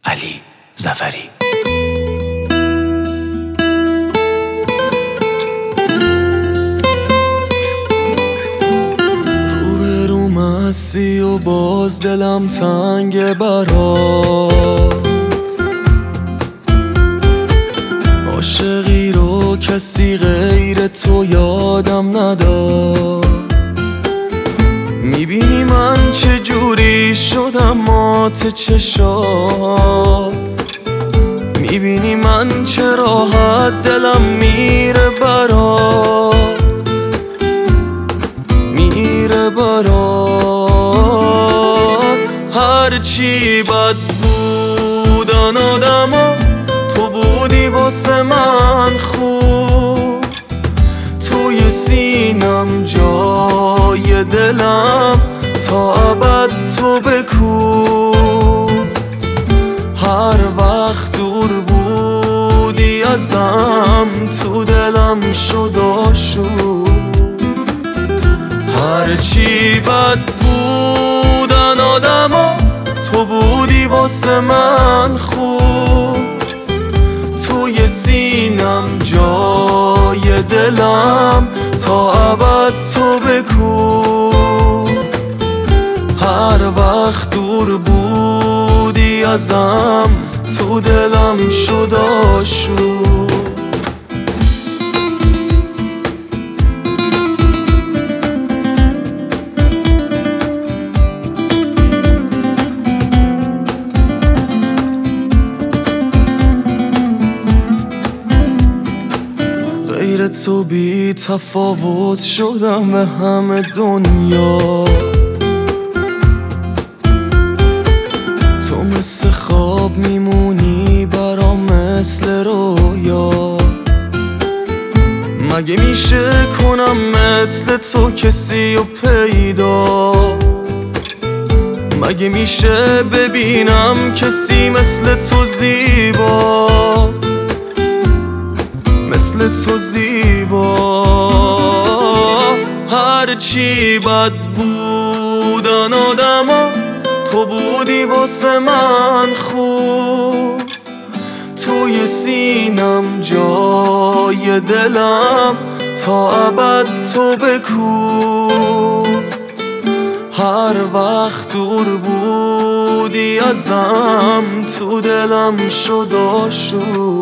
علی ظفری. روبروم هستی و باز دلم تنگ برات، عاشقی رو کسی غیر تو یادم نداد. میبینی من چجوری شدم مات چشات، میبینی من چه راحت دلم میره برات، میره برات. هرچی بد بودن آدما تو بودی واسه من خوب، توی سینم جای دلم تا ابد تو بکوب. هر وقت دور بودی ازم تو دلم شد آشوب. هرچی بد بودن آدما تو بودی واسه من خوب، توی سینم جای دلم تا ابد تو بکوب. هر وقت دور بودی ازم تو دلم شد آشوب. غیر تو بی تفاوت شدم به همه دنیا، تو مثل خواب میمونی برام مثل رویا. مگه میشه کنم مثل تو کسی رو پیدا، مگه میشه ببینم کسی مثل تو زیبا، مثل تو زیبا. هرچی بد بودن آدما تو بودی واسه من خوب، توی سینم جای دلم تا ابد تو بکوب. هر وقت دور بودی ازم تو دلم شد آشوب.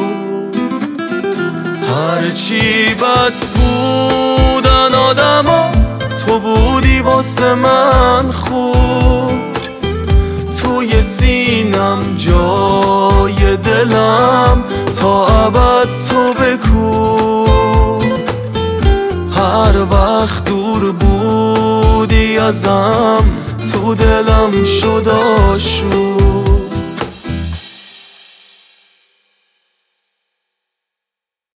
هرچی بد بودن آدما تو بودی واسه من خوب، توی سینم جای دلم تا ابد تو بکوب. هر وقت دور بودی ازم تو دلم شد آشوب.